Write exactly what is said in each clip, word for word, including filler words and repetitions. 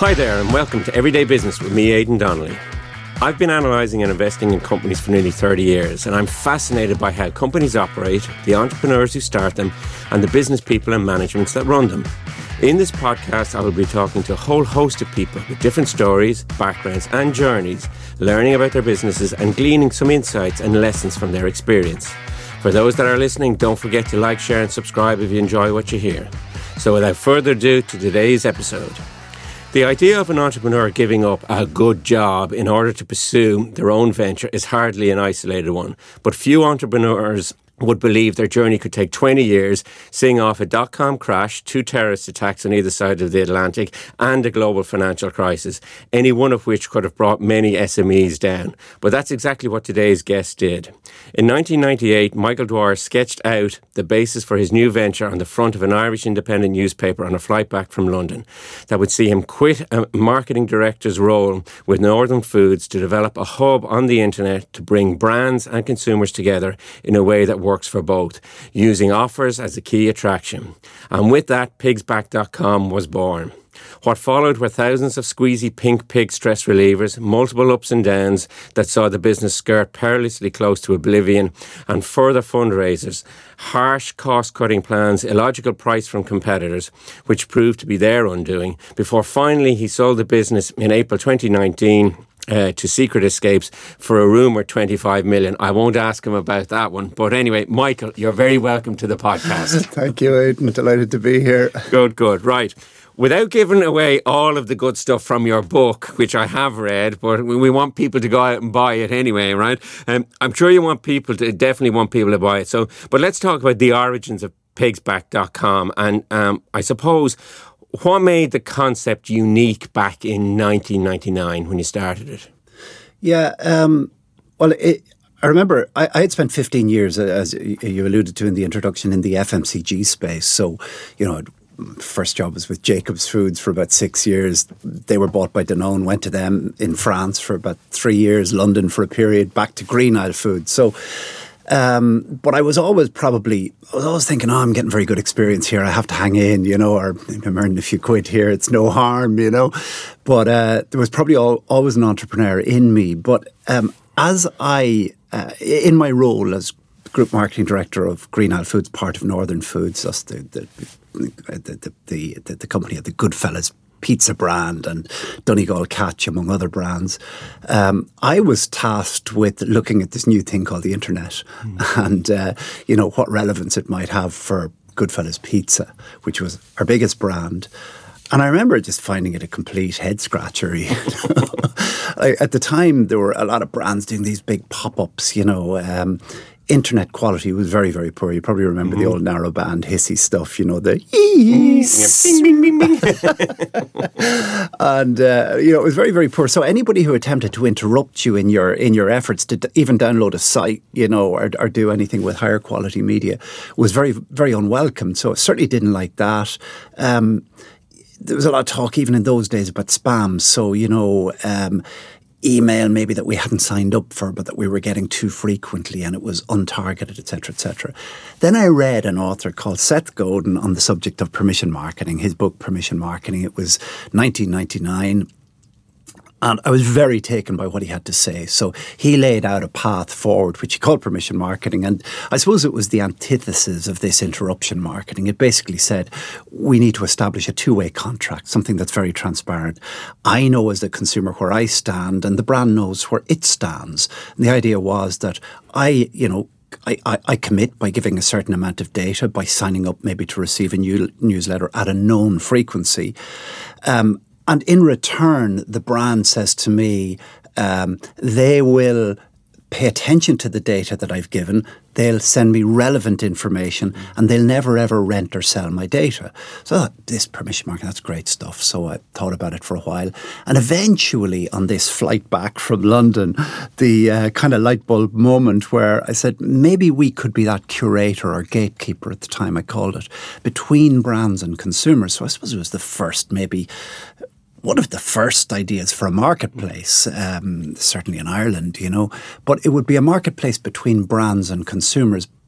Hi there and welcome to Everyday Business with me, Aidan Donnelly. I've been analysing and investing in companies for nearly thirty years, and I'm fascinated by how companies operate, the entrepreneurs who start them, and the business people and managements that run them. In this podcast, I will be talking to a whole host of people with different stories, backgrounds and journeys, learning about their businesses and gleaning some insights and lessons from their experience. For those that are listening, don't forget to like, share and subscribe if you enjoy what you hear. So without further ado, to today's episode. The idea of an entrepreneur giving up a good job in order to pursue their own venture is hardly an isolated one, but few entrepreneurs would believe their journey could take twenty years, seeing off a dot-com crash, two terrorist attacks on either side of the Atlantic, and a global financial crisis, any one of which could have brought many S M Es down. But that's exactly what today's guest did. In nineteen ninety-eight, Michael Dwyer sketched out the basis for his new venture on the front of an Irish independent newspaper on a flight back from London that would see him quit a marketing director's role with Northern Foods to develop a hub on the internet to bring brands and consumers together in a way that works for both, using offers as a key attraction. And with that, pigs back dot com was born. What followed were thousands of squeezy pink pig stress relievers, multiple ups and downs that saw the business skirt perilously close to oblivion, and further fundraisers, harsh cost-cutting plans, illogical price from competitors, which proved to be their undoing, before finally he sold the business in April twenty nineteen Uh, to Secret Escapes for a rumoured twenty-five million. I won't ask him about that one. But anyway, Michael, you're very welcome to the podcast. Thank you, Aidan. Delighted to be here. Good, good. Right. Without giving away all of the good stuff from your book, which I have read, but we want people to go out and buy it anyway, right? Um, I'm sure you want people to, definitely want people to buy it. So, but let's talk about the origins of pigs back dot com. And um, I suppose, what made the concept unique back in nineteen ninety-nine when you started it? Yeah, um, well, it, I remember I, I had spent fifteen years, as you alluded to in the introduction, in the F M C G space. So, you know, first job was with Jacobs Foods for about six years. They were bought by Danone, went to them in France for about three years, London for a period, back to Green Isle Foods. So, Um, but I was always probably, I was always thinking, oh, I'm getting very good experience here. I have to hang in, you know, or I'm earning a few quid here. It's no harm, you know. But uh, there was probably all, always an entrepreneur in me. But um, as I, uh, in my role as Group Marketing Director of Green Isle Foods, part of Northern Foods, that's the, the, the, the, the, the company of the Goodfellas pizza brand and Donegal Catch, among other brands. Um, I was tasked with looking at this new thing called the internet mm. and, uh, you know, what relevance it might have for Goodfellas Pizza, which was our biggest brand. And I remember just finding it a complete head scratcher. You know? Like, at the time, there were a lot of brands doing these big pop-ups, you know. Um, internet quality was very, very poor. You probably remember mm-hmm. the old narrowband hissy stuff, you know, the bing, bing, bing, bing. And, uh, you know, it was very, very poor. So anybody who attempted to interrupt you in your in your efforts to d- even download a site, you know, or, or do anything with higher quality media was very, very unwelcome. So I certainly didn't like that. Um, there was a lot of talk even in those days about spam. So, you know, um, email maybe that we hadn't signed up for, but that we were getting too frequently and it was untargeted, et cetera, et cetera. Then I read an author called Seth Godin on the subject of permission marketing, his book Permission Marketing. It was nineteen ninety-nine. And I was very taken by what he had to say. So he laid out a path forward, which he called permission marketing. And I suppose it was the antithesis of this interruption marketing. It basically said, we need to establish a two-way contract, something that's very transparent. I know as the consumer where I stand and the brand knows where it stands. And the idea was that I, you know, I, I, I commit by giving a certain amount of data, by signing up maybe to receive a new newsletter at a known frequency. Um, And in return, the brand says to me, um, they will pay attention to the data that I've given. They'll send me relevant information and they'll never, ever rent or sell my data. So I thought, this permission marketing, that's great stuff. So I thought about it for a while. And eventually on this flight back from London, the uh, kind of light bulb moment where I said, maybe we could be that curator or gatekeeper at the time I called it, between brands and consumers. So I suppose it was the first maybe one of the first ideas for a marketplace, um, certainly in Ireland, you know, but it would be a marketplace between brands and consumers,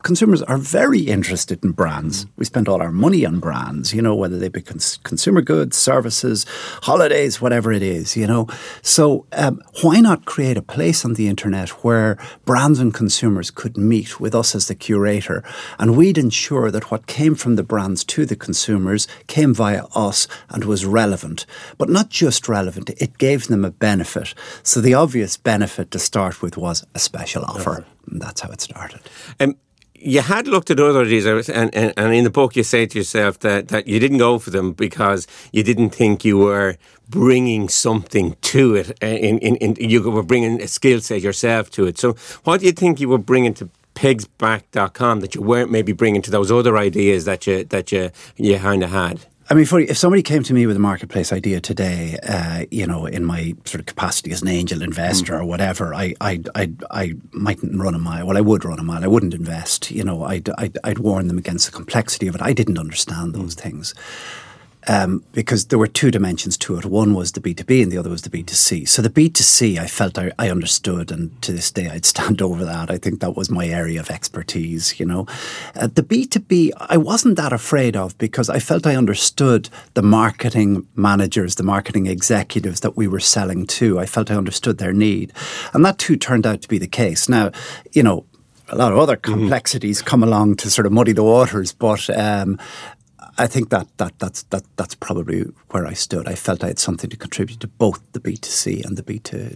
consumers are very interested in brands. We spend all our money on brands, you know, whether they be cons- consumer goods, services, holidays, whatever it is, you know. So um, why not create a place on the internet where brands and consumers could meet with us as the curator, and we'd ensure that what came from the brands to the consumers came via us and was relevant, but not just relevant, it gave them a benefit. So the obvious benefit to start with was a special offer. And that's how it started. Um, you had looked at other ideas, and, and, and in the book you say to yourself that, that you didn't go for them because you didn't think you were bringing something to it. In, in, in, you were bringing a skill set yourself to it. So what do you think you were bringing to pigs back dot com that you weren't maybe bringing to those other ideas that you that you, you kind of had? I mean, for, if somebody came to me with a marketplace idea today, uh, you know, in my sort of capacity as an angel investor mm. or whatever, I, I, I, I mightn't run a mile. Well, I would run a mile. I wouldn't invest. You know, I'd, I'd, I'd warn them against the complexity of it. I didn't understand those mm. things. Um, because there were two dimensions to it. One was the B two B and the other was the B two C. So the B two C I felt I, I understood, and to this day I'd stand over that. I think that was my area of expertise, you know. Uh, the B two B I wasn't that afraid of because I felt I understood the marketing managers, the marketing executives that we were selling to. I felt I understood their need. And that too turned out to be the case. Now, you know, a lot of other complexities mm-hmm. come along to sort of muddy the waters, but um, I think that, that that's that that's probably where I stood. I felt I had something to contribute to both the B two C and the B two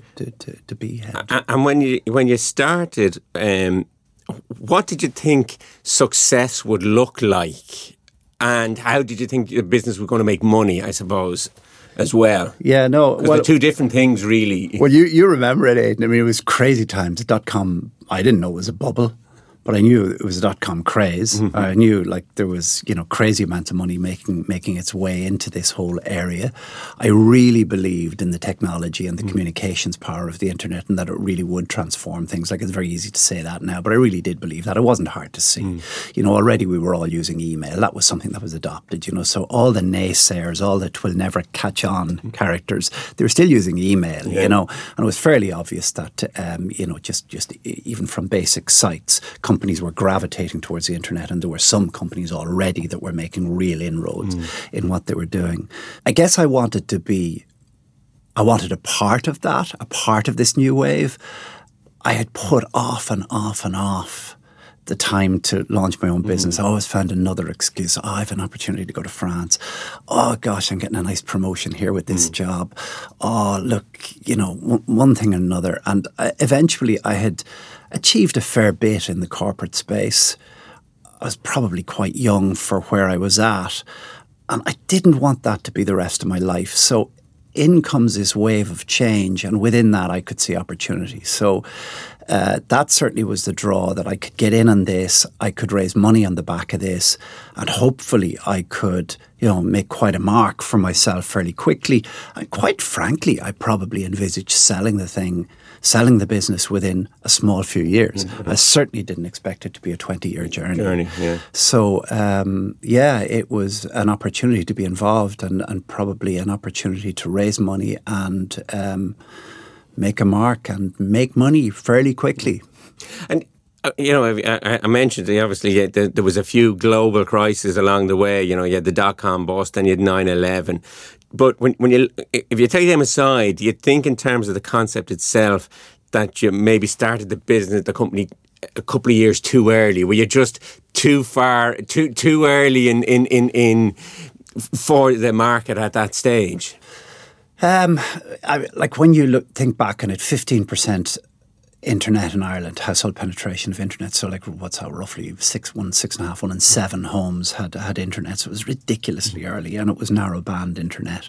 B head. And when you when you started, um, what did you think success would look like, and how did you think the business was going to make money? I suppose as well. Yeah, no, well, they're two different things, really. Well, you you remember it, Aidan. I mean, it was crazy times. Dot com. I didn't know it was a bubble. But I knew it was a dot-com craze. Mm-hmm. I knew like there was, you know, crazy amounts of money making making its way into this whole area. I really believed in the technology and the mm-hmm. communications power of the internet, and that it really would transform things. Like, it's very easy to say that now, but I really did believe that. It wasn't hard to see. Mm. You know, already we were all using email. That was something that was adopted, you know. So all the naysayers, all the "twill never catch on" mm. characters, they were still using email, yeah. you know. And it was fairly obvious that, um, you know, just, just even from basic sites, companies were gravitating towards the internet, and there were some companies already that were making real inroads mm. in what they were doing. I guess I wanted to be, I wanted a part of that, a part of this new wave. I had put off and off and off the time to launch my own business. Mm. I always found another excuse. Oh, I have an opportunity to go to France. Oh gosh, I'm getting a nice promotion here with this mm. job. Oh, look, you know, one, one thing and another. And I, eventually I had achieved a fair bit in the corporate space. I was probably quite young for where I was at, and I didn't want that to be the rest of my life. So in comes this wave of change, and within that I could see opportunity. So uh, that certainly was the draw, that I could get in on this, I could raise money on the back of this, and hopefully I could, you know, make quite a mark for myself fairly quickly. And quite frankly, I probably envisaged selling the thing, selling the business within a small few years. Mm-hmm. I certainly didn't expect it to be a twenty-year journey. Journey, yeah. So, um, yeah, it was an opportunity to be involved, and, and probably an opportunity to raise money and um, make a mark and make money fairly quickly. And Uh, you know, I, I mentioned obviously yeah, there, there was a few global crises along the way. You know, you had the dot-com bust, and you had nine eleven. But when when you if you take them aside, you think in terms of the concept itself that you maybe started the business, the company, a couple of years too early. Were you just too far, too too early in in in, in for the market at that stage? Um, I, like when you look, think back on it, fifteen percent. Internet in Ireland, household penetration of internet. So like what's that, roughly six, one, six and a half, one in seven homes had had internet. So it was ridiculously early, and it was narrow band internet.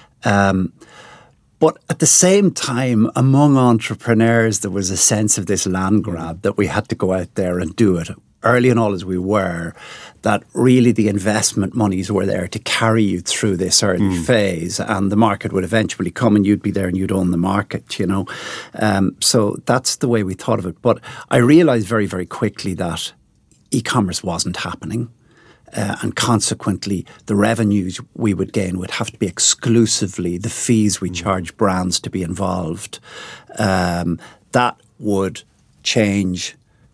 Um, but at the same time, among entrepreneurs, there was a sense of this land grab that we had to go out there and do it. Early and all as we were, that really the investment monies were there to carry you through this early mm. phase, and the market would eventually come and you'd be there and you'd own the market, you know. Um, so that's the way we thought of it. But I realised very, very quickly that e-commerce wasn't happening. Uh, and consequently, the revenues we would gain would have to be exclusively the fees we mm. charge brands to be involved. Um, that would change. And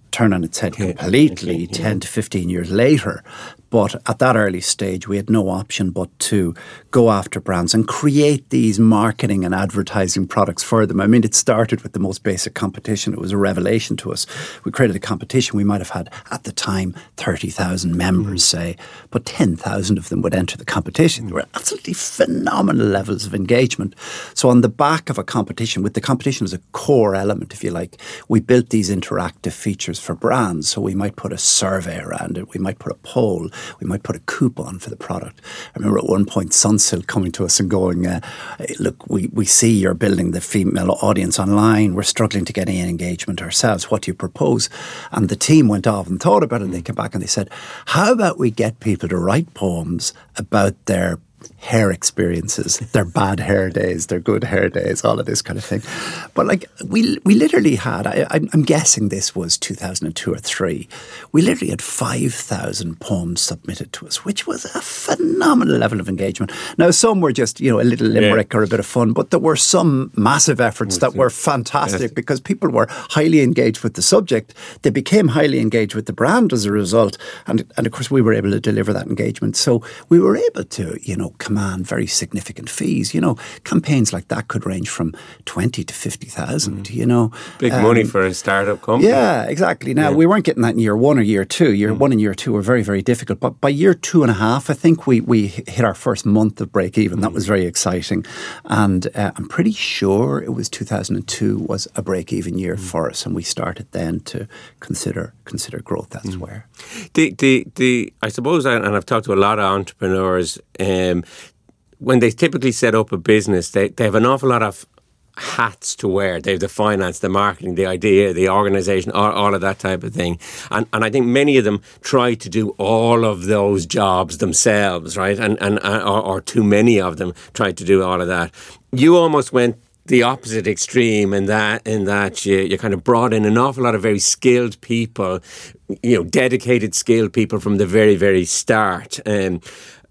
turn on its head completely okay, yeah. ten to fifteen years later. But at that early stage, we had no option but to go after brands and create these marketing and advertising products for them. I mean, it started with the most basic competition. It was a revelation to us. We created a competition. We might have had, at the time, thirty thousand members, mm. say, but ten thousand of them would enter the competition. There were absolutely phenomenal levels of engagement. So on the back of a competition, with the competition as a core element, if you like, we built these interactive features for brands. So we might put a survey around it. We might put a poll. We might put a coupon for the product. I remember at one point Sunsilk coming to us and going, uh, look, we, we see you're building the female audience online. We're struggling to get any engagement ourselves. What do you propose? And the team went off and thought about it. And they came back and they said, how about we get people to write poems about their hair experiences, their bad hair days, their good hair days, all of this kind of thing. But like we we literally had, I, I'm guessing this was two thousand two or three, we literally had five thousand poems submitted to us, which was a phenomenal level of engagement. Now, some were just, you know, a little limerick yeah. or a bit of fun, but there were some massive efforts that were fantastic yes. because people were highly engaged with the subject. They became highly engaged with the brand as a result. And, and of course, we were able to deliver that engagement. So we were able to, you know, command very significant fees. You know, campaigns like that could range from twenty to fifty thousand, mm. you know. Big um, money for a startup company. Yeah, exactly. Now, yeah. we weren't getting that in year one or year two. Year mm. one and year two were very, very difficult. But by year two and a half, I think we, we hit our first month of break even. Mm. That was very exciting. And uh, I'm pretty sure it was two thousand two was a break even year mm. for us. And we started then to consider consider growth elsewhere. Mm. The, the, the, I suppose, and I've talked to a lot of entrepreneurs, um, when they typically set up a business, they, they have an awful lot of hats to wear. They have the finance, the marketing, the idea, the organisation, all, all of that type of thing. And and I think many of them try to do all of those jobs themselves, right? And and or, or too many of them try to do all of that. You almost went the opposite extreme in that in that you, you kind of brought in an awful lot of very skilled people, you know, dedicated, skilled people from the very, very start. Um,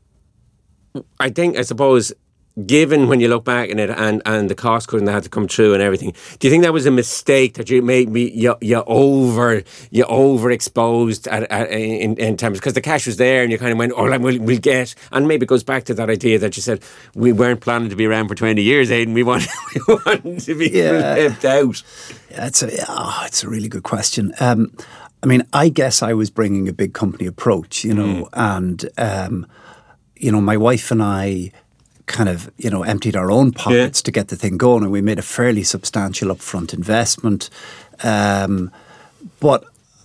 I think, I suppose, given when you look back in it and, and the cost cutting that had to come through and everything, do you think that was a mistake that you made me you, you over you overexposed at, at, in, in terms, because the cash was there and you kind of went, oh, we'll, we'll get, and maybe it goes back to that idea that you said we weren't planning to be around for twenty years, Aidan. We wanted, we wanted to be yeah. lived out. Yeah, it's a oh, it's a really good question. Um, I mean, I guess I was bringing a big company approach, you know, mm. and um, you know, my wife and I kind of, you know, emptied our own pockets yeah. to get the thing going, and we made a fairly substantial upfront investment. Um, but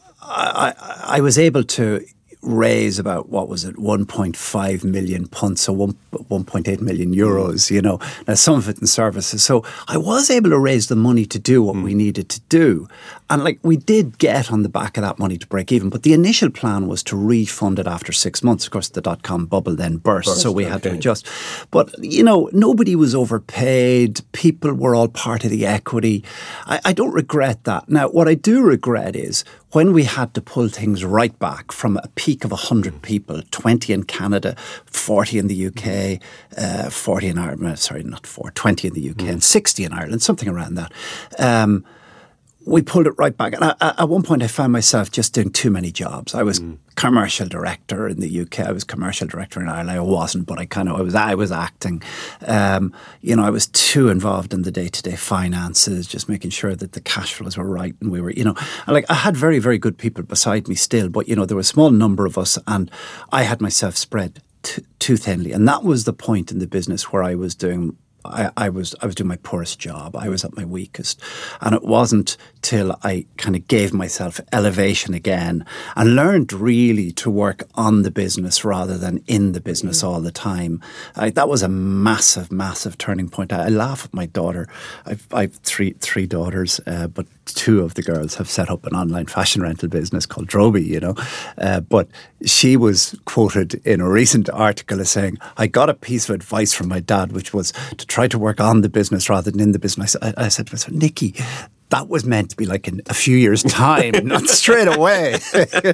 I, I, I was able to raise about, what was it, one point five million punts, so one, one point eight million euros, you know, now some of it in services. So I was able to raise the money to do what mm. we needed to do. And like we did get on the back of that money to break even, but the initial plan was to refund it after six months. Of course, the dot-com bubble then burst, burst so we okay. had to adjust. But, you know, nobody was overpaid. People were all part of the equity. I, I don't regret that. Now, what I do regret is when we had to pull things right back from a peak of one hundred people, twenty in Canada, forty in the U K, uh, forty in Ireland, sorry, not four, twenty in the U K mm. and sixty in Ireland, something around that. Um, we pulled it right back. And I, at one point I found myself just doing too many jobs. I was mm. commercial director in the U K. I was commercial director in Ireland. I wasn't, but I kind of, I was, I was acting. Um, you know, I was too involved in the day-to-day finances, just making sure that the cash flows were right. And we were, you know, and like I had very, very good people beside me still, but, you know, there was a small number of us and I had myself spread t- too thinly. And that was the point in the business where I was doing I, I was I was doing my poorest job. I was at my weakest. And it wasn't till I kind of gave myself elevation again and learned really to work on the business rather than in the business mm-hmm. all the time. I, that was a massive, massive turning point. I, I laugh at my daughter. I've, I've three three daughters, uh, but two of the girls have set up an online fashion rental business called Droby, you know. Uh, but she was quoted in a recent article as saying, I got a piece of advice from my dad, which was to try to work on the business rather than in the business. I, I said to myself, Nikki, that was meant to be like in a few years' time, not straight away. You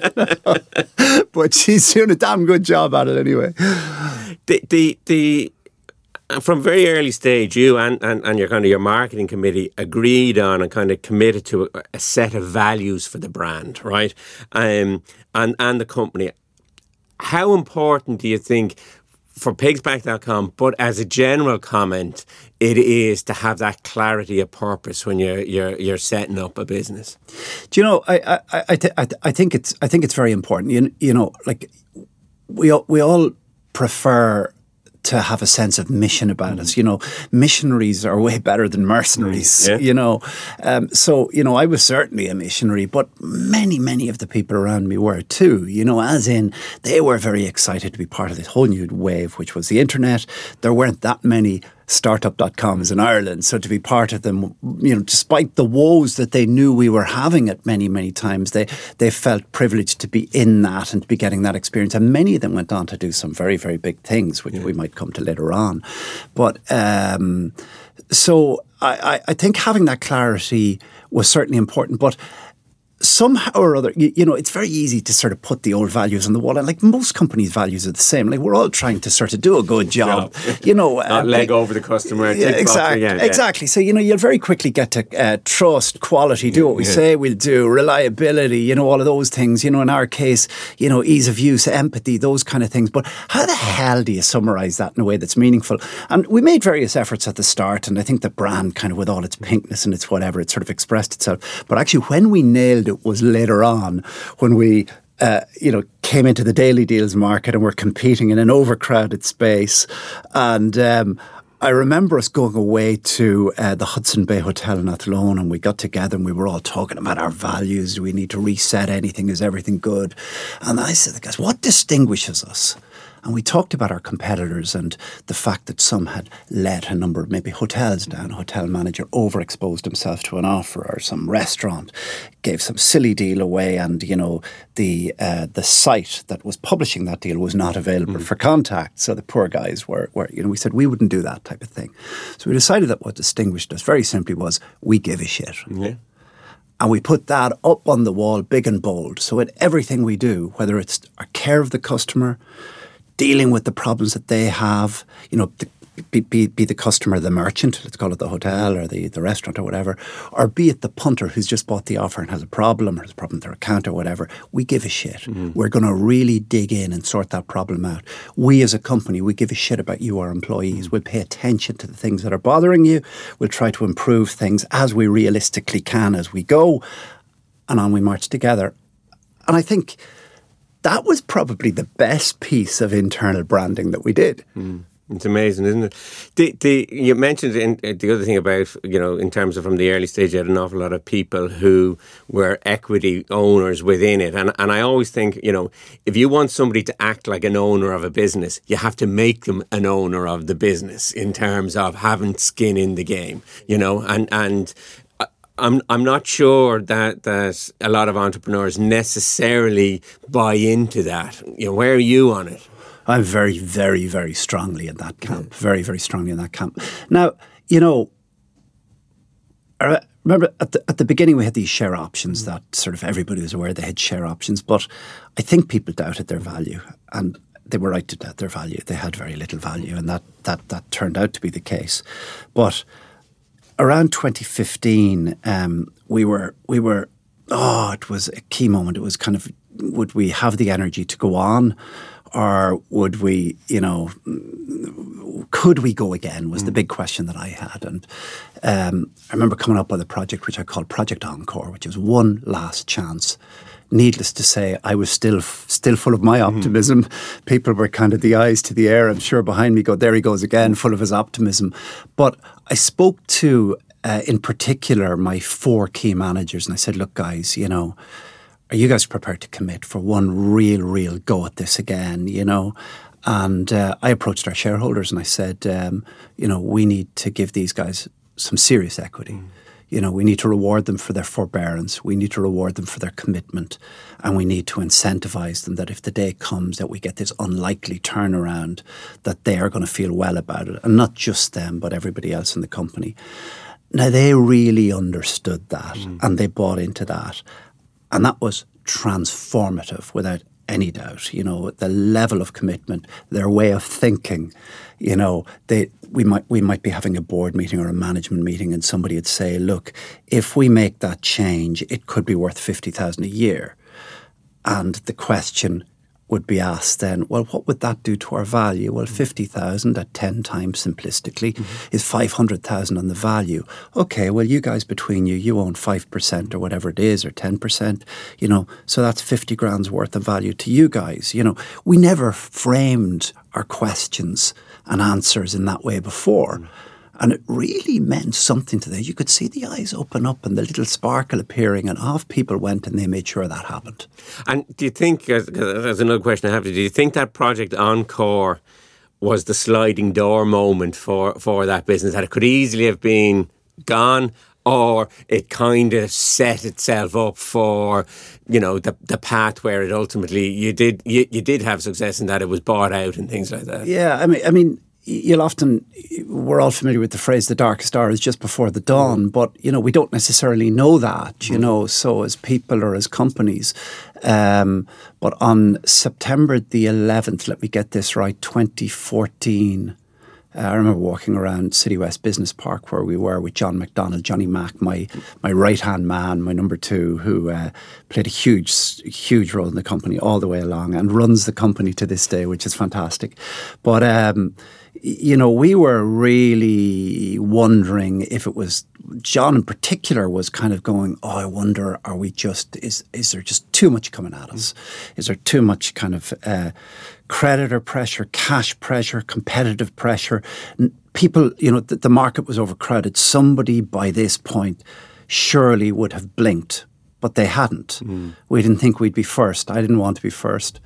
know? But she's doing a damn good job at it anyway. The, the, the from very early stage, you and, and, and your kind of your marketing committee agreed on and kind of committed to a, a set of values for the brand, right? Um, and, and the company. How important do you think for pigs back dot com, but as a general comment, it is to have that clarity of purpose when you're you're you're setting up a business? Do you know? I I I, th- I, th- I think it's I think it's very important. You you know, like we all, we all prefer to have a sense of mission about mm. us. You know, missionaries are way better than mercenaries, yeah. you know. Um, so, you know, I was certainly a missionary, but many, many of the people around me were too, you know, as in they were very excited to be part of this whole new wave, which was the internet. There weren't that many startup dot coms in Ireland. So to be part of them, you know, despite the woes that they knew we were having at many, many times, they they felt privileged to be in that and to be getting that experience. And many of them went on to do some very, very big things, which yeah. we might come to later on. But um, so I, I think having that clarity was certainly important. But somehow or other, you, you know, it's very easy to sort of put the old values on the wall. And like most companies' values are the same. Like we're all trying to sort of do a good job, you know. Not uh, leg over the customer. Yeah, exactly. Yeah, exactly. Yeah. So, you know, you'll very quickly get to uh, trust, quality, do what we yeah. say we'll do, reliability, you know, all of those things. You know, in our case, you know, ease of use, empathy, those kind of things. But how the hell do you summarise that in a way that's meaningful? And we made various efforts at the start. And I think the brand kind of with all its pinkness and its whatever, it sort of expressed itself. But actually, when we nailed it was later on when we uh, you know came into the daily deals market and were competing in an overcrowded space. And um, I remember us going away to uh, the Hudson Bay Hotel in Athlone, and we got together and we were all talking about our values. Do we need to reset anything? Is everything good? And I said, guys, what distinguishes us? And we talked about our competitors and the fact that some had let a number of maybe hotels down. A hotel manager overexposed himself to an offer, or some restaurant gave some silly deal away, and, you know, the uh, the site that was publishing that deal was not available mm. for contact. So the poor guys were, were, you know, we said we wouldn't do that type of thing. So we decided that what distinguished us very simply was we give a shit. Yeah. And we put that up on the wall big and bold. So in everything we do, whether it's our care of the customer, dealing with the problems that they have, you know, the, be, be, be the customer, the merchant, let's call it the hotel or the, the restaurant or whatever, or be it the punter who's just bought the offer and has a problem or has a problem with their account or whatever, we give a shit. Mm-hmm. We're going to really dig in and sort that problem out. We as a company, we give a shit about you, our employees. We'll pay attention to the things that are bothering you. We'll try to improve things as we realistically can as we go. And on we march together. And I think that was probably the best piece of internal branding that we did. Mm. It's amazing, isn't it? The, the, you mentioned in, the other thing about, you know, in terms of from the early stage, you had an awful lot of people who were equity owners within it. And, and I always think, you know, if you want somebody to act like an owner of a business, you have to make them an owner of the business in terms of having skin in the game, you know, and, and I'm I'm not sure that, that a lot of entrepreneurs necessarily buy into that. You know, where are you on it? I'm very, very, very strongly in that camp. Very, very strongly in that camp. Now, you know, I remember at the at the beginning we had these share options that sort of everybody was aware they had share options, but I think people doubted their value, and they were right to doubt their value. They had very little value, and that that that turned out to be the case. But around twenty fifteen, um, we were we were oh, it was a key moment. It was kind of, would we have the energy to go on, or would we, you know, could we go again? Was mm. the big question that I had. And um, I remember coming up with a project which I called Project Encore, which was one last chance. Needless to say, I was still still full of my optimism. Mm-hmm. People were kind of the eyes to the air. I'm sure behind me go, there he goes again, full of his optimism. But I spoke to, uh, in particular, my four key managers, and I said, look, guys, you know, are you guys prepared to commit for one real, real go at this again, you know? And uh, I approached our shareholders and I said, um, you know, we need to give these guys some serious equity. Mm. You know, we need to reward them for their forbearance. We need to reward them for their commitment. And we need to incentivize them that if the day comes that we get this unlikely turnaround, that they are going to feel well about it. And not just them, but everybody else in the company. Now, they really understood that mm. and they bought into that. And that was transformative without any doubt. You know, the level of commitment, their way of thinking. You know, they we might we might be having a board meeting or a management meeting, and somebody would say, "Look, if we make that change, it could be worth fifty thousand a year." And the question would be asked then, well, what would that do to our value? Well, fifty thousand at ten times simplistically mm-hmm. is five hundred thousand on the value. Okay, well, you guys between you, you own five percent or whatever it is, or ten percent, you know, so that's fifty grand's worth of value to you guys. You know, we never framed our questions and answers in that way before. Mm. And it really meant something to them. You could see the eyes open up and the little sparkle appearing, and off people went and they made sure that happened. And do you think, there's another question I have to do, do you think that Project Encore was the sliding door moment for, for that business, that it could easily have been gone, or it kind of set itself up for, you know, the the path where it ultimately, you did you, you did have success in that it was bought out and things like that? Yeah, I mean, I mean, you'll often, we're all familiar with the phrase, the darkest hour is just before the dawn, mm. but, you know, we don't necessarily know that, you mm. know, so as people or as companies. Um, but on September the eleventh, let me get this right, twenty fourteen, uh, I remember walking around City West Business Park where we were with John McDonald, Johnny Mack, my my right-hand man, my number two, who uh, played a huge, huge role in the company all the way along and runs the company to this day, which is fantastic. But, um, you know, we were really wondering if it was, John in particular was kind of going, oh, I wonder, are we just, is is there just too much coming at us? Is there too much kind of uh, creditor pressure, cash pressure, competitive pressure? People, you know, the, the market was overcrowded. Somebody by this point surely would have blinked, but they hadn't. Mm. We didn't think we'd be first. I didn't want to be first.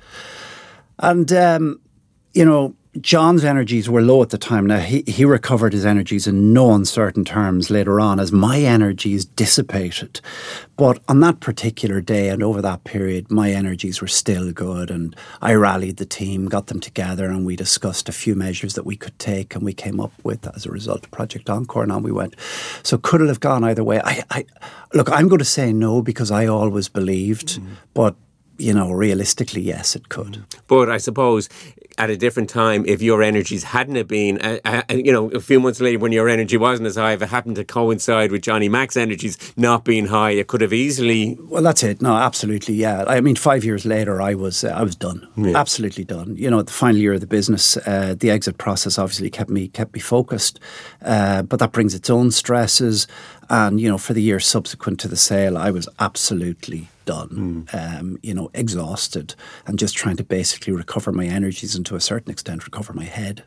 And, um, you know, John's energies were low at the time. Now, he, he recovered his energies in no uncertain terms later on as my energies dissipated. But on that particular day and over that period, my energies were still good. And I rallied the team, got them together, and we discussed a few measures that we could take. And we came up with, as a result, of Project Encore, and on we went. So could it have gone either way? I, I Look, I'm going to say no because I always believed. Mm. But, you know, realistically, yes, it could. But I suppose at a different time, if your energies hadn't have been, uh, uh, you know, a few months later when your energy wasn't as high, if it happened to coincide with Johnny Mack's energies not being high, it could have easily... Well, that's it. No, absolutely, yeah. I mean, five years later, I was uh, I was done. Yeah. Absolutely done. You know, the final year of the business, uh, the exit process obviously kept me kept me focused. Uh, but that brings its own stresses. And, you know, for the year subsequent to the sale, I was absolutely done, mm. um, you know, exhausted and just trying to basically recover my energies and to a certain extent recover my head.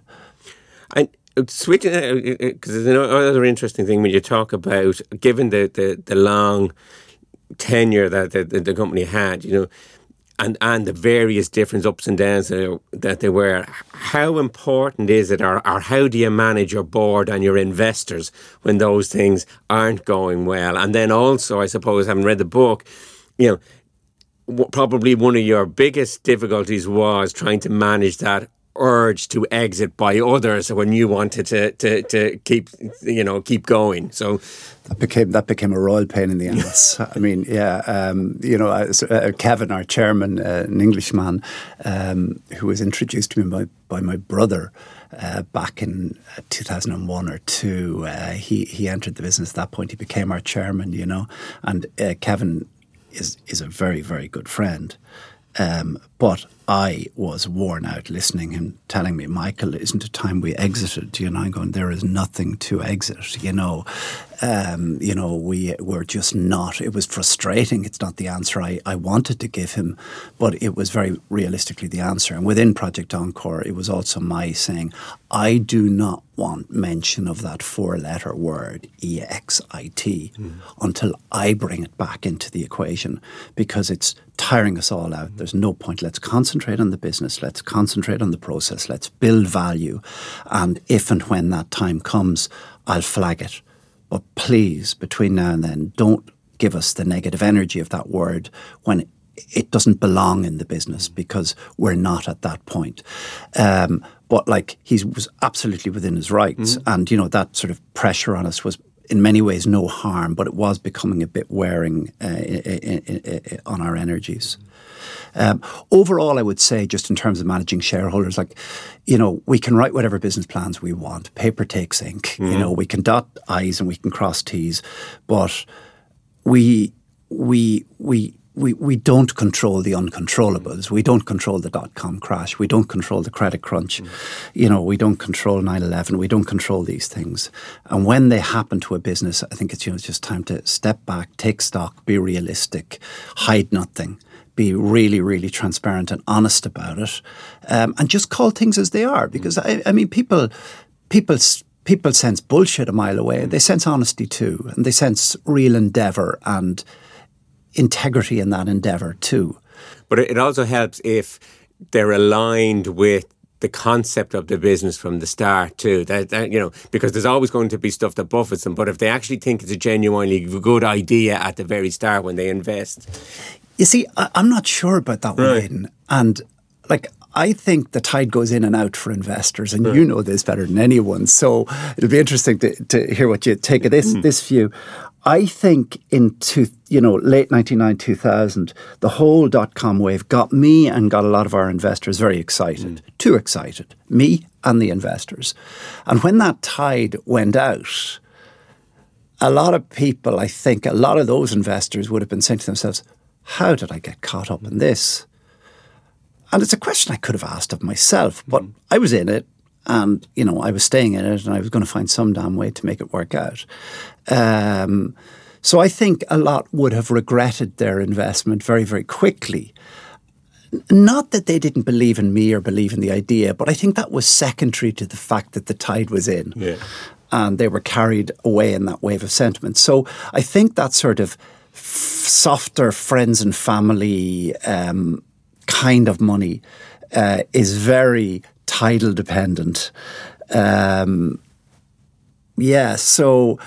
And switching, because there's another interesting thing when you talk about, given the, the, the long tenure that the, the company had, you know, and, and the various different ups and downs that, that they were, how important is it, or, or how do you manage your board and your investors when those things aren't going well? And then also, I suppose, having read the book, you know, w- probably one of your biggest difficulties was trying to manage that urge to exit by others when you wanted to, to, to keep, you know, keep going. So that became that became a royal pain in the ass. I mean, yeah, um, you know, uh, Kevin, our chairman, uh, an Englishman, um, who was introduced to me by, by my brother uh, back in two thousand one or two. Uh, he he entered the business at that point. He became our chairman, you know, and uh, Kevin is is a very very good friend. Um, but I was worn out listening him telling me, Michael, isn't it time we exited? You know, I'm going, there is nothing to exit, you know. Um, you know, we were just not, it was frustrating. It's not the answer I, I wanted to give him, but it was very realistically the answer. And within Project Encore, it was also my saying, I do not want mention of that four-letter word, E X I T, mm. until I bring it back into the equation, because it's tiring us all out. There's no point. Let's concentrate on the business. Let's concentrate on the process. Let's build value. And if and when that time comes, I'll flag it. But please, between now and then, don't give us the negative energy of that word when it doesn't belong in the business, because we're not at that point. Um, but like, he was absolutely within his rights. Mm-hmm. And, you know, that sort of pressure on us was in many ways no harm, but it was becoming a bit wearing uh, I- I- I- on our energies. Um, overall, I would say, just in terms of managing shareholders, like, you know, we can write whatever business plans we want. Paper takes ink. Mm-hmm. You know, we can dot I's and we can cross T's, but we we we. We we don't control the uncontrollables. We don't control the dot-com crash. We don't control the credit crunch. Mm. You know, we don't control nine eleven. We don't control these things. And when they happen to a business, I think it's, you know, it's just time to step back, take stock, be realistic, hide nothing, be really, really transparent and honest about it, um, and just call things as they are. Because, I, I mean, people, people, people sense bullshit a mile away. They sense honesty too. And they sense real endeavour and integrity in that endeavour too. But it also helps if they're aligned with the concept of the business from the start too. That, that you know, because there's always going to be stuff that buffets them. But if they actually think it's a genuinely good idea at the very start when they invest, you see, I, I'm not sure about that one, right. Aidan. And like, I think the tide goes in and out for investors, and right. you know this better than anyone. So it'll be interesting to, to hear what you take of this mm. this view. I think in two, you know, late ninety-nine, two thousand, the whole dot-com wave got me and got a lot of our investors very excited, mm. too excited, me and the investors. And when that tide went out, a lot of people, I think, a lot of those investors would have been saying to themselves, how did I get caught up in this? And it's a question I could have asked of myself, but mm. I was in it. And, you know, I was staying in it and I was going to find some damn way to make it work out. Um, so I think a lot would have regretted their investment very, very quickly. Not that they didn't believe in me or believe in the idea, but I think that was secondary to the fact that the tide was in. Yeah. And they were carried away in that wave of sentiment. So I think that sort of f- softer friends and family um, kind of money uh, is very tidal dependent. Um, yeah, so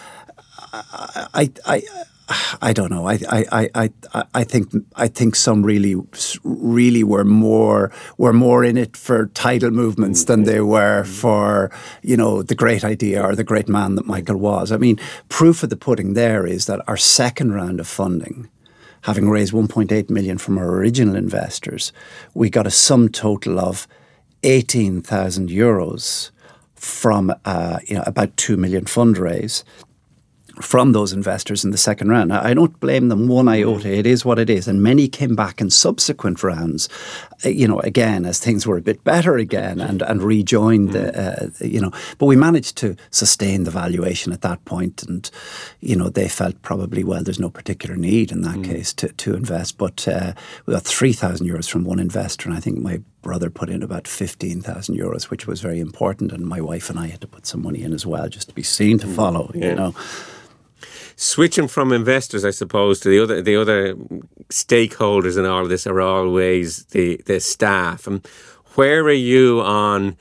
I, I, I don't know. I, I, I, I, I think, I think some really, really were more, were more in it for tidal movements than they were for, you know, the great idea or the great man that Michael was. I mean, proof of the pudding there is that our second round of funding, having raised one point eight million from our original investors, we got a sum total of eighteen thousand euros from uh, you know, about two million fundraise from those investors in the second round. I don't blame them one iota. It is what it is. And many came back in subsequent rounds, you know, again, as things were a bit better again and, and rejoined, the, uh, you know. But we managed to sustain the valuation at that point. And, you know, they felt probably, well, there's no particular need in that mm. case to, to invest. But uh, we got three thousand euros from one investor. And I think my brother put in about fifteen thousand euros, which was very important. And my wife and I had to put some money in as well, just to be seen to follow, yeah. you know. Switching from investors, I suppose, to the other the other stakeholders in all of this are always the, the staff. And where are you on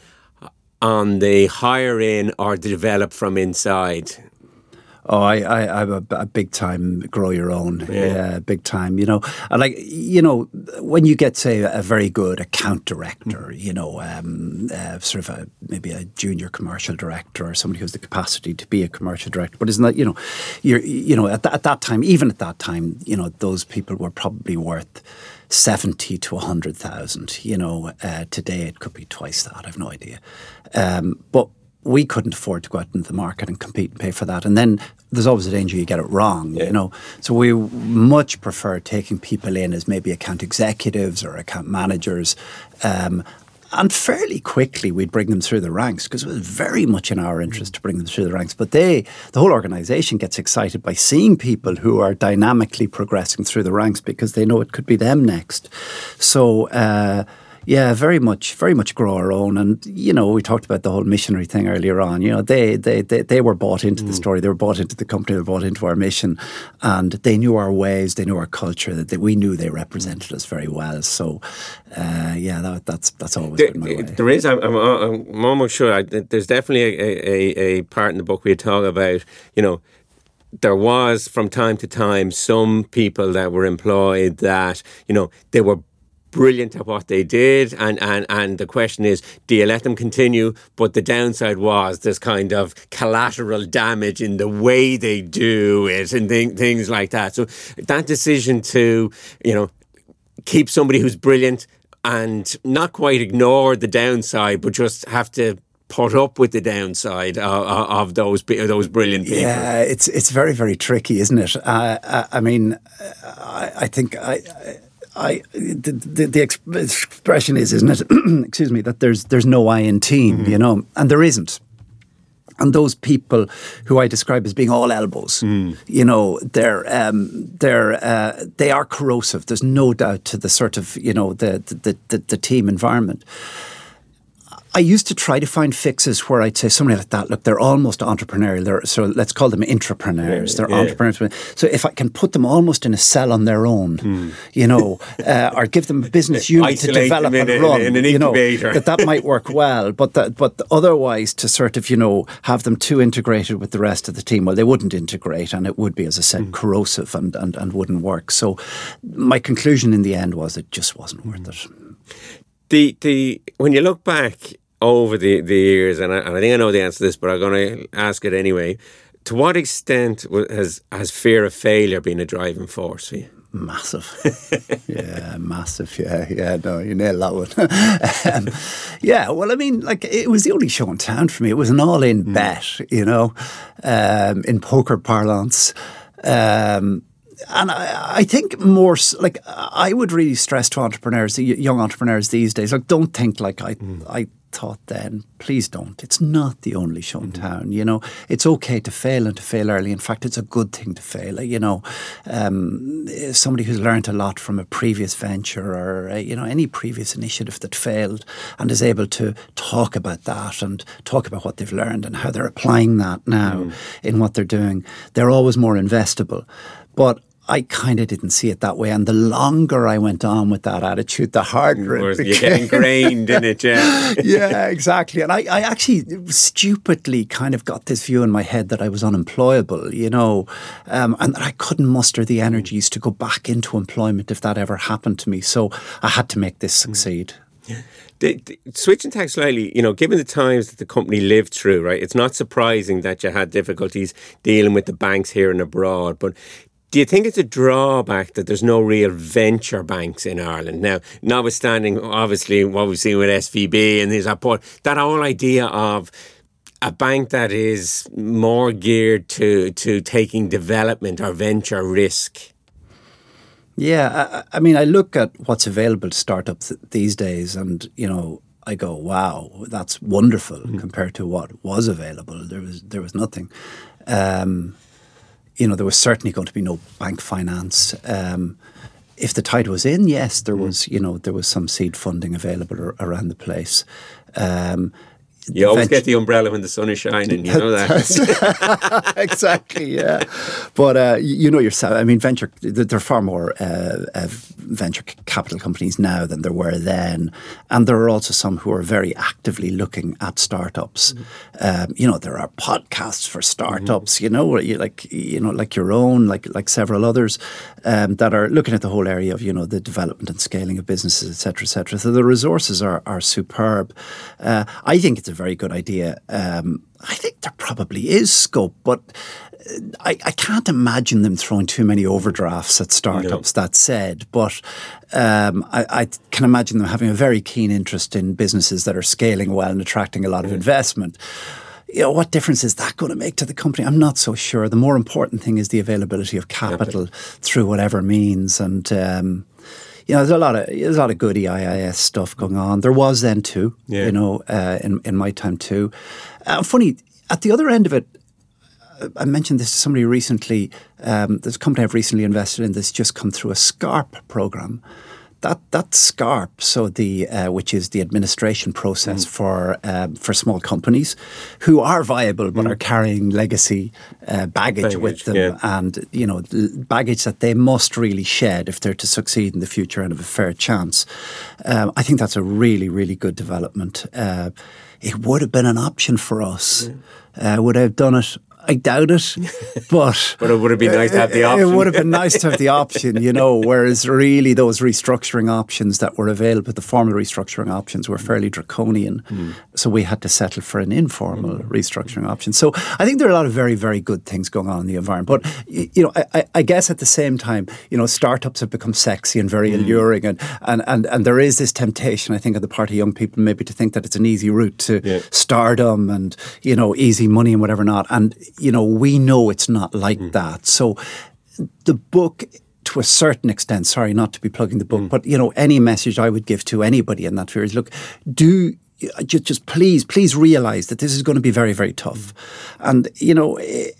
on the hire in or develop from inside? Oh, I, I, I'm a, a big time grow your own. Yeah. yeah, big time. You know, and like, you know, when you get, say, a very good account director, mm. you know, um, uh, sort of a, maybe a junior commercial director or somebody who has the capacity to be a commercial director, but isn't that, you know, you're, you know, at, th- at that time, even at that time, you know, those people were probably worth seventy to a hundred thousand. You know, uh, today it could be twice that. I've no idea, um, but. We couldn't afford to go out into the market and compete and pay for that. And then there's always a danger you get it wrong, yeah. you know. So we much prefer taking people in as maybe account executives or account managers. Um, and fairly quickly we'd bring them through the ranks because it was very much in our interest to bring them through the ranks. But they, the whole organisation gets excited by seeing people who are dynamically progressing through the ranks because they know it could be them next. So... Uh, Yeah, very much, very much grow our own. And, you know, we talked about the whole missionary thing earlier on. You know, they they they, they were bought into mm. the story. They were bought into the company. They were bought into our mission. And they knew our ways. They knew our culture. That they, we knew they represented us very well. So, uh, yeah, that, that's that's always there, been my way. There is, I'm, I'm, I'm almost sure, I, there's definitely a, a, a part in the book we talk about, you know, there was from time to time some people that were employed that, you know, they were brilliant at what they did, and, and, and the question is, do you let them continue? But the downside was this kind of collateral damage in the way they do it and th- things like that. So that decision to, you know, keep somebody who's brilliant and not quite ignore the downside, but just have to put up with the downside of, of those those brilliant people? Yeah, it's it's very, very tricky, isn't it? Uh, I, I mean, I, I think I, I the, the, the expression is, isn't it? Excuse me, that there's there's no I in team, mm-hmm. you know, and there isn't. And those people who I describe as being all elbows, mm. you know, they're um, they're uh, they are corrosive. There's no doubt to the sort of, you know, the the the, the team environment. I used to try to find fixes where I'd say somebody like that, look, they're almost entrepreneurial. They're, so let's call them intrapreneurs. They're yeah. entrepreneurs. So if I can put them almost in a cell on their own, mm. you know, uh, or give them a business unit to develop and in run, a, in an you know, incubator. that that might work well. But that, but otherwise, to sort of, you know, have them too integrated with the rest of the team, well, they wouldn't integrate, and it would be, as I said, mm. corrosive and, and, and wouldn't work. So my conclusion in the end was it just wasn't worth it. The the when you look back over the, the years, and I, and I think I know the answer to this, but I'm going to ask it anyway. To what extent has has fear of failure been a driving force for you? Massive. yeah, massive. Yeah, yeah, no, you nailed that one. um, yeah, well, I mean, like, it was the only show in town for me. It was an all-in mm. bet, you know, um, in poker parlance. Um And I, I think more, like, I would really stress to entrepreneurs, young entrepreneurs these days, like, don't think like I mm. I thought then. Please don't. It's not the only show in mm. town, you know. It's okay to fail and to fail early. In fact, it's a good thing to fail, you know. Um, somebody who's learned a lot from a previous venture or, uh, you know, any previous initiative that failed and is able to talk about that and talk about what they've learned and how they're applying that now mm. in what they're doing, they're always more investable. But I kind of didn't see it that way. And the longer I went on with that attitude, the harder it became. You get ingrained in it, yeah. yeah, exactly. And I, I actually stupidly kind of got this view in my head that I was unemployable, you know, um, and that I couldn't muster the energies to go back into employment if that ever happened to me. So I had to make this succeed. Yeah. The, the, switching tack slightly, you know, given the times that the company lived through, right, it's not surprising that you had difficulties dealing with the banks here and abroad, but do you think it's a drawback that there's no real venture banks in Ireland? Now, notwithstanding, obviously, what we've seen with S V B and these, but that whole idea of a bank that is more geared to, to taking development or venture risk. Yeah, I, I mean, I look at what's available to startups these days and, you know, I go, wow, that's wonderful mm. compared to what was available. There was, there was nothing. Um You know, there was certainly going to be no bank finance. Um, if the tide was in, yes, there was, you know, there was some seed funding available ar- around the place. Um, you always venture- get the umbrella when the sun is shining, you know that. Exactly, yeah. But, uh, you know yourself, I mean, venture, there are far more uh, uh, venture capital companies now than there were then. And there are also some who are very actively looking at startups. Mm-hmm. Um, you know, there are podcasts for startups, mm-hmm. you know, where you like, you know, like your own, like like several others um, that are looking at the whole area of, you know, the development and scaling of businesses, et cetera, et cetera. So the resources are, are superb. Uh, I think it's a very good idea. Um, I think there probably is scope, but I, I can't imagine them throwing too many overdrafts at startups, no. That said. But um, I, I can imagine them having a very keen interest in businesses that are scaling well and attracting a lot of investment. You know, what difference is that going to make to the company? I'm not so sure. The more important thing is the availability of capital okay. through whatever means. And, um, you know, there's a lot of there's a lot of good E I I S stuff going on. There was then too, yeah. you know, uh, in, in my time too. Uh, funny, at the other end of it, I mentioned this to somebody recently. Um, there's a company I've recently invested in that's just come through a SCARP program. That that SCARP, so the uh, which is the administration process mm. for um, for small companies who are viable but mm. are carrying legacy uh, baggage, baggage with them, yeah. and you know baggage that they must really shed if they're to succeed in the future and have a fair chance. Um, I think that's a really really good development. Uh, it would have been an option for us. Yeah. Uh, would I have done it? I doubt it, but but it would have been nice to have the option. It would have been nice to have the option, you know. Whereas really, those restructuring options that were available, the formal restructuring options, were fairly draconian. Mm. So we had to settle for an informal mm. restructuring option. So I think there are a lot of very, very good things going on in the environment. But you know, I, I guess at the same time, you know, startups have become sexy and very mm. alluring, and, and and and there is this temptation, I think, on the part of young people maybe to think that it's an easy route to yeah. stardom and, you know, easy money and whatever not. And you know, we know it's not like mm. that. So the book, to a certain extent, sorry not to be plugging the book, mm. but, you know, any message I would give to anybody in that fear is, look, do just, just please, please realise that this is going to be very, very tough. And, you know,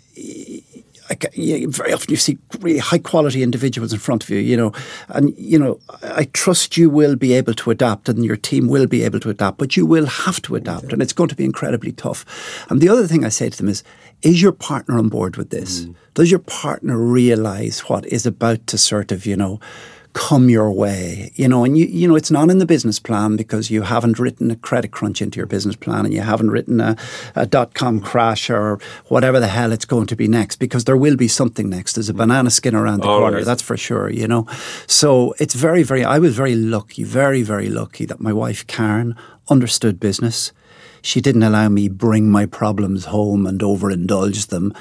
very often you see really high quality individuals in front of you, you know, and, you know, I trust you will be able to adapt and your team will be able to adapt, but you will have to adapt and it's going to be incredibly tough. And the other thing I say to them is, is your partner on board with this? Mm. Does your partner realise what is about to sort of, you know, come your way? You know, and you you know, it's not in the business plan because you haven't written a credit crunch into your business plan and you haven't written a, a dot-com crash or whatever the hell it's going to be next, because there will be something next. There's a banana skin around the Always. corner, that's for sure, you know. So it's very, very, I was very lucky, very, very lucky that my wife Karen understood business. She didn't allow me bring my problems home and overindulge them.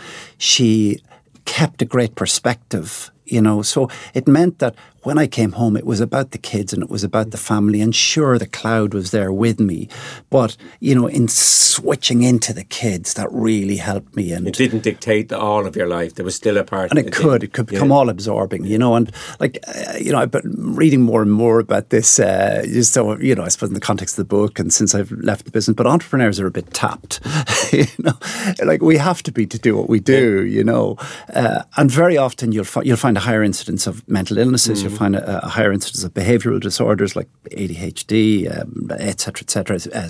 She kept a great perspective, you know. So it meant that when I came home, it was about the kids and it was about the family. And sure, the cloud was there with me. But, you know, in switching into the kids, that really helped me. And it didn't dictate all of your life. There was still a part. And it could. It could become yeah. all absorbing, you know. And, like, uh, you know, I've been reading more and more about this, uh, just so, you know, I suppose in the context of the book and since I've left the business. But entrepreneurs are a bit tapped, you know. Like, we have to be to do what we do, yeah. you know. Uh, and very often you'll, fi- you'll find a higher incidence of mental illnesses. Mm. You'll find a, a higher incidence of behavioural disorders like A D H D, um, et cetera, et cetera, uh,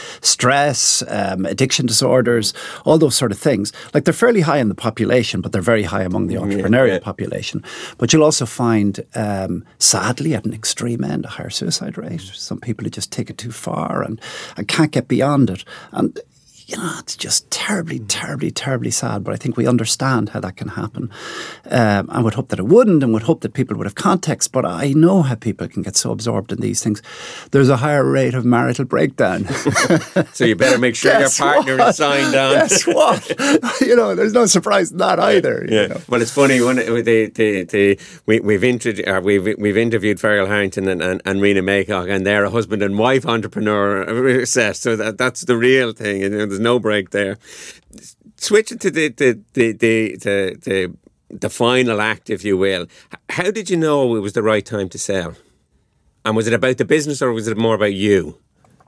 stress, um, addiction disorders, all those sort of things. Like, they're fairly high in the population, but they're very high among the entrepreneurial yeah, yeah. population. But you'll also find, um, sadly, at an extreme end, a higher suicide rate. Some people who just take it too far and, and can't get beyond it. And you know, it's just terribly, terribly, terribly sad. But I think we understand how that can happen. Um, I would hope that it wouldn't and would hope that people would have context. But I know how people can get so absorbed in these things. There's a higher rate of marital breakdown. So you better make sure your partner what? is signed on. Guess what? You know, there's no surprise in that either. Yeah. You know? Well, it's funny. When the, the, the, we, we've, inter- uh, we've, we've interviewed Fergal Harrington and, and, and Rena Maycock, and they're a husband and wife entrepreneur set. So that, that's the real thing. You know, there's no break there. Switching to the the, the the the the the final act, if you will. How did you know it was the right time to sell? And was it about the business or was it more about you?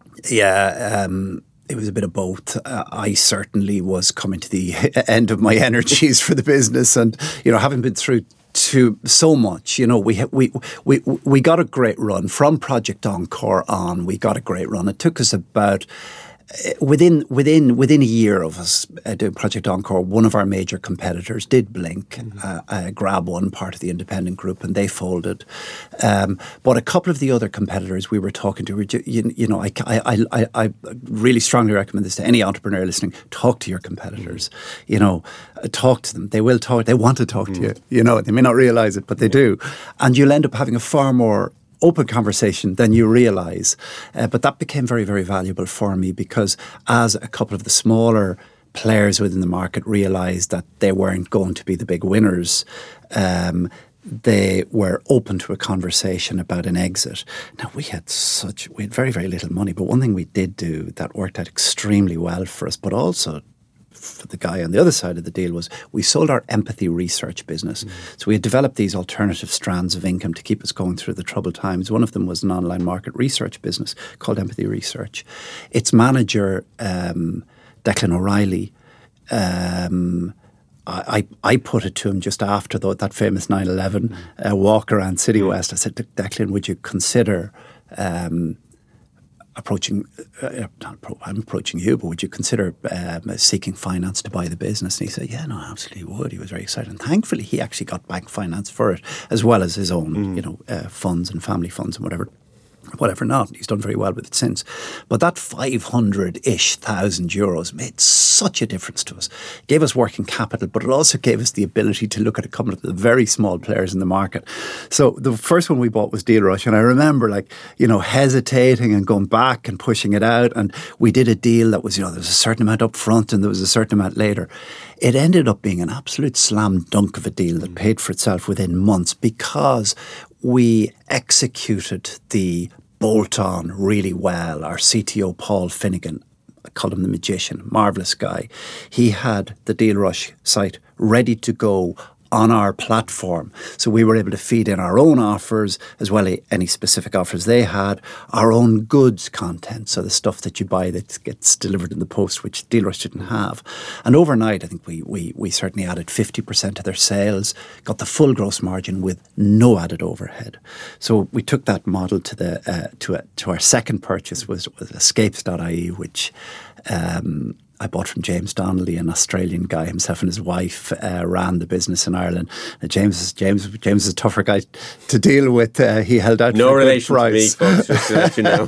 Yeah, um, it was a bit of both. Uh, I certainly was coming to the end of my energies for the business, and you know, having been through to so much, you know, we we we we got a great run from Project Encore on. We got a great run. It took us about. Within within within a year of us uh, doing Project Encore, one of our major competitors did blink, mm-hmm. uh, uh, grab one part of the independent group, and they folded. Um, but a couple of the other competitors we were talking to, you, you know, I, I, I, I really strongly recommend this to any entrepreneur listening. Talk to your competitors. Mm-hmm. You know, uh, talk to them. They will talk. They want to talk mm-hmm. to you. You know, they may not realise it, but they do, and you'll end up having a far more open conversation than you realise. Uh, but that became very, very valuable for me because as a couple of the smaller players within the market realised that they weren't going to be the big winners, um, they were open to a conversation about an exit. Now, we had such, we had very, very little money, but one thing we did do that worked out extremely well for us, but also for the guy on the other side of the deal, was we sold our empathy research business. Mm. So we had developed these alternative strands of income to keep us going through the troubled times. One of them was an online market research business called Empathy Research. Its manager, um, Declan O'Reilly, um, I, I put it to him just after the, that famous nine eleven mm. uh, walk around City mm. West. I said, Declan, would you consider um, approaching, uh, not appro- I'm approaching you, but would you consider um, seeking finance to buy the business? And he said, yeah, no, absolutely would. He was very excited. And thankfully, he actually got bank finance for it, as well as his own, mm. you know, uh, funds and family funds and whatever. whatever not. He's done very well with it since. But that five hundred-ish thousand euros made such a difference to us. It gave us working capital, but it also gave us the ability to look at a couple of the very small players in the market. So the first one we bought was DealRush, and I remember like, you know, hesitating and going back and pushing it out. And we did a deal that was, you know, there was a certain amount up front and there was a certain amount later. It ended up being an absolute slam dunk of a deal that paid for itself within months because we executed the bolt-on really well. Our C T O, Paul Finnegan, I call him the magician, marvellous guy. He had the DealRush site ready to go on our platform. So we were able to feed in our own offers as well as any specific offers they had, our own goods content, so the stuff that you buy that gets delivered in the post, which DealRush didn't have. And overnight, I think we we we certainly added fifty percent of their sales, got the full gross margin with no added overhead. So we took that model to the uh, to a, to our second purchase was, was escapes dot I E, which um, I bought from James Donnelly, an Australian guy. Himself and his wife uh, ran the business in Ireland. Uh, James is James. James is a tougher guy to deal with. Uh, he held out no for a relation good price. to me, folks. Just to let you know.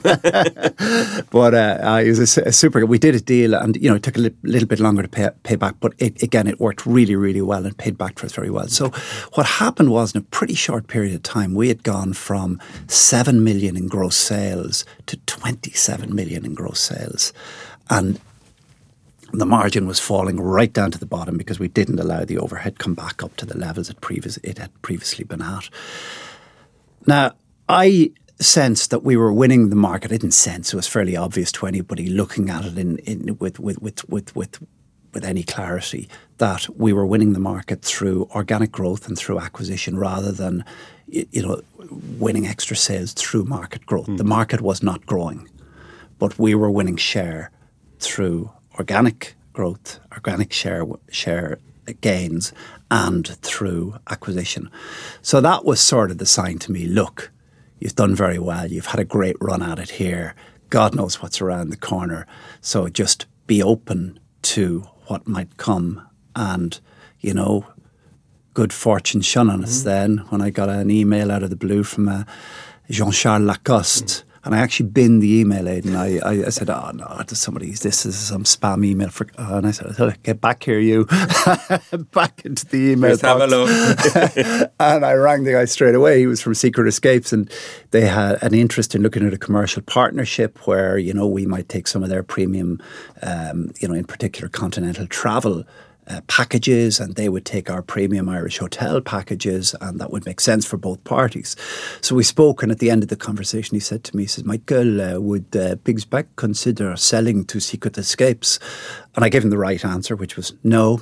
But uh, uh, he was a, a super. We did a deal, and you know, it took a li- little bit longer to pay, pay back. But it, again, it worked really, really well and paid back for us very well. So what happened was, in a pretty short period of time, we had gone from seven million in gross sales to twenty-seven million in gross sales, and the margin was falling right down to the bottom because we didn't allow the overhead come back up to the levels it, previous, it had previously been at. Now, I sensed that we were winning the market. I didn't sense, it was fairly obvious to anybody looking at it in, in with, with, with, with, with, with any clarity that we were winning the market through organic growth and through acquisition rather than, you know, winning extra sales through market growth. Mm. The market was not growing, but we were winning share through organic growth, organic share share gains, and through acquisition. So that was sort of the sign to me, look, you've done very well, you've had a great run at it here, God knows what's around the corner, so just be open to what might come. And, you know, good fortune shone on us mm. then when I got an email out of the blue from uh, Jean-Charles Lacoste. Mm. And I actually binned the email, Aidan. I, I, I said, oh, no, somebody, this is some spam email. For, oh, and I said, oh, get back here, you. Back into the email Just box. Have a look. And I rang the guy straight away. He was from Secret Escapes, and they had an interest in looking at a commercial partnership where, you know, we might take some of their premium, um, you know, in particular continental travel Uh, packages, and they would take our premium Irish hotel packages, and that would make sense for both parties. So we spoke, and at the end of the conversation he said to me, he said, Michael, uh, would uh, Pigsback consider selling to Secret Escapes? And I gave him the right answer, which was no.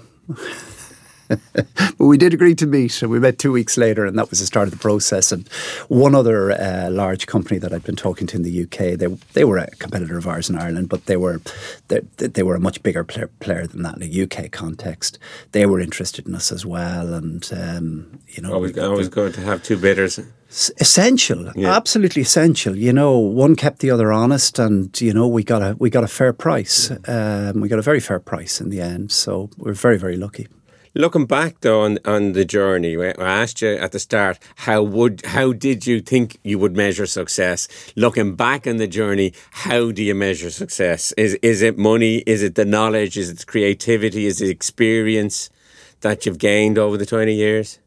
But we did agree to meet, and we met two weeks later, and that was the start of the process. And one other uh, large company that I'd been talking to in the U K, they they were a competitor of ours in Ireland, but they were they, they were a much bigger player, player than that in a U K context. They were interested in us as well, and um, you know, always always going to have two bidders. Essential, yeah. Absolutely essential. You know, one kept the other honest, and you know, we got a we got a fair price. Um, we got a very fair price in the end, so we're very very lucky. Looking back though on, on the journey, I asked you at the start, how would how did you think you would measure success? Looking back on the journey, how do you measure success? Is is it money? Is it the knowledge? Is it creativity? Is it experience that you've gained over the twenty years?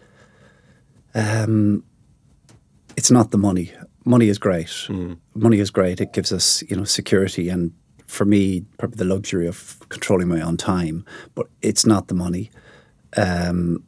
Um, it's not the money. Money is great. Mm. Money is great. It gives us, you know, security, and for me, probably the luxury of controlling my own time. But it's not the money. Um,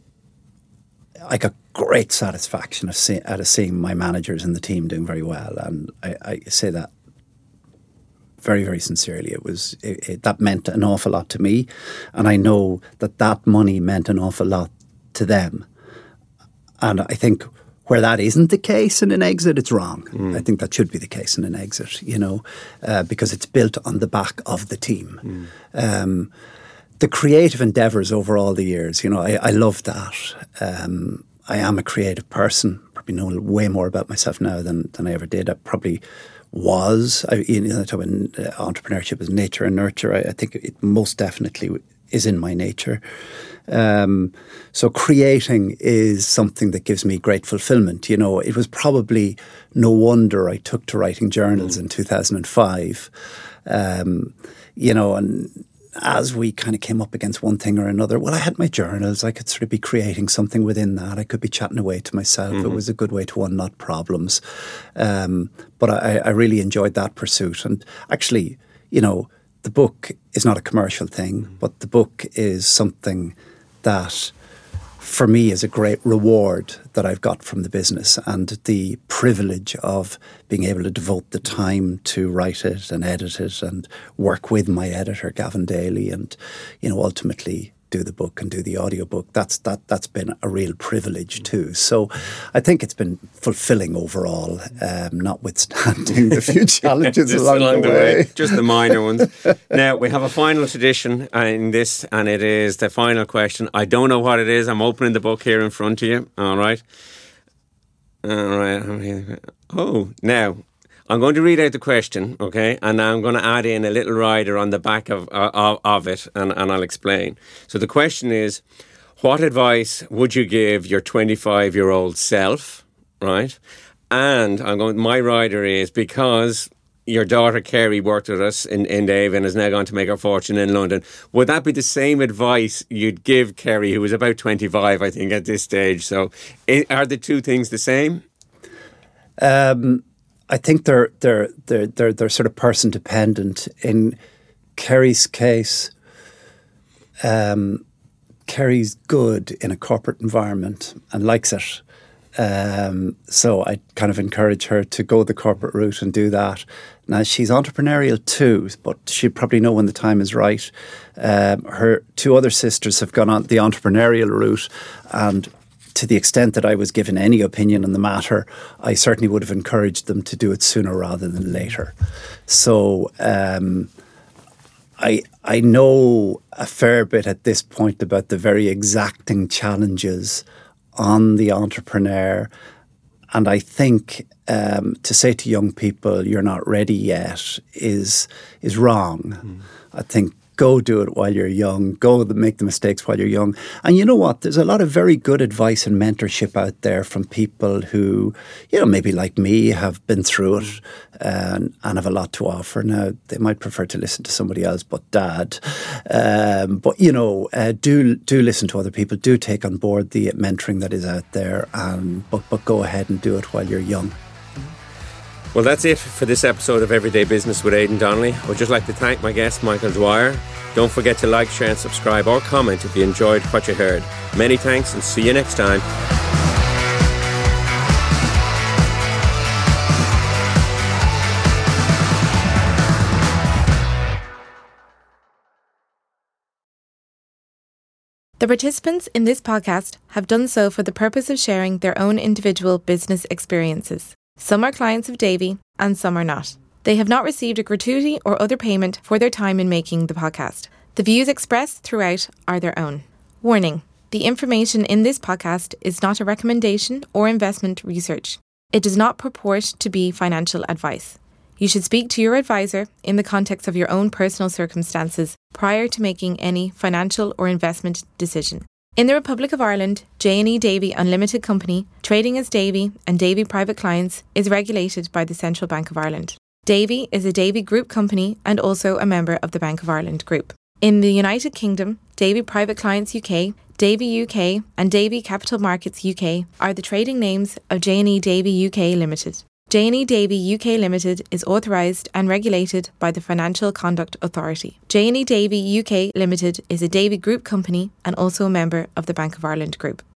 I got great satisfaction of see, out of seeing my managers and the team doing very well, and I, I say that very, very sincerely. It was it, it, that meant an awful lot to me, and I know that that money meant an awful lot to them. And I think where that isn't the case in an exit, it's wrong. Mm. I think that should be the case in an exit, you know, uh, because it's built on the back of the team. Mm. Um, the creative endeavours over all the years, you know, I, I love that. Um, I am a creative person. Probably know way more about myself now than, than I ever did. I probably was. I, you know, talk about entrepreneurship as nature and nurture. I, I think it most definitely is in my nature. Um, so creating is something that gives me great fulfillment. You know, it was probably no wonder I took to writing journals mm. in two thousand five. Um, you know, and as we kind of came up against one thing or another, well, I had my journals. I could sort of be creating something within that. I could be chatting away to myself. Mm-hmm. It was a good way to unknot problems. Um, but I, I really enjoyed that pursuit. And actually, you know, the book is not a commercial thing, mm-hmm. but the book is something that, for me, is a great reward that I've got from the business, and the privilege of being able to devote the time to write it and edit it and work with my editor, Gavin Daly, and, you know, ultimately do the book and do the audiobook. That's that that's been a real privilege too. So I think it's been fulfilling overall, um, notwithstanding the few challenges along, along the way. way. Just the minor ones. Now, we have a final tradition in this, and it is the final question. I don't know what it is. I'm opening the book here in front of you. All right. All right. Oh, now, I'm going to read out the question, okay, and I'm going to add in a little rider on the back of of, of it, and, and I'll explain. So the question is, what advice would you give your twenty-five-year-old self, right? And I'm going. My rider is, because your daughter Kerry worked with us in, in Dave and is now going to make her fortune in London, would that be the same advice you'd give Kerry, who was about twenty-five, I think, at this stage? So are the two things the same? Um. I think they're they're they're they're they're sort of person dependent. In Kerry's case, um, Kerry's good in a corporate environment and likes it. Um, so I kind of encourage her to go the corporate route and do that. Now, she's entrepreneurial too, but she'll probably know when the time is right. Um, her two other sisters have gone on the entrepreneurial route, and to the extent that I was given any opinion on the matter, I certainly would have encouraged them to do it sooner rather than later. So um, I I know a fair bit at this point about the very exacting challenges on the entrepreneur. And I think um, to say to young people, you're not ready yet, is, is wrong. Mm. I think go do it while you're young. Go make the mistakes while you're young. And you know what? There's a lot of very good advice and mentorship out there from people who, you know, maybe like me, have been through it and, and have a lot to offer. Now, they might prefer to listen to somebody else but Dad. Um, but, you know, uh, do do listen to other people. Do take on board the mentoring that is out there. Um, but, but go ahead and do it while you're young. Well, that's it for this episode of Everyday Business with Aidan Donnelly. I would just like to thank my guest, Michael Dwyer. Don't forget to like, share and subscribe or comment if you enjoyed what you heard. Many thanks and see you next time. The participants in this podcast have done so for the purpose of sharing their own individual business experiences. Some are clients of Davy and some are not. They have not received a gratuity or other payment for their time in making the podcast. The views expressed throughout are their own. Warning: the information in this podcast is not a recommendation or investment research. It does not purport to be financial advice. You should speak to your advisor in the context of your own personal circumstances prior to making any financial or investment decision. In the Republic of Ireland, J and E Davy Unlimited Company, trading as Davy and Davy Private Clients, is regulated by the Central Bank of Ireland. Davy is a Davy Group company and also a member of the Bank of Ireland Group. In the United Kingdom, Davy Private Clients U K, Davy U K and Davy Capital Markets U K are the trading names of J and E Davy U K Limited. J and E Davy U K Limited is authorised and regulated by the Financial Conduct Authority. J and E Davy U K Limited is a Davy Group company and also a member of the Bank of Ireland Group.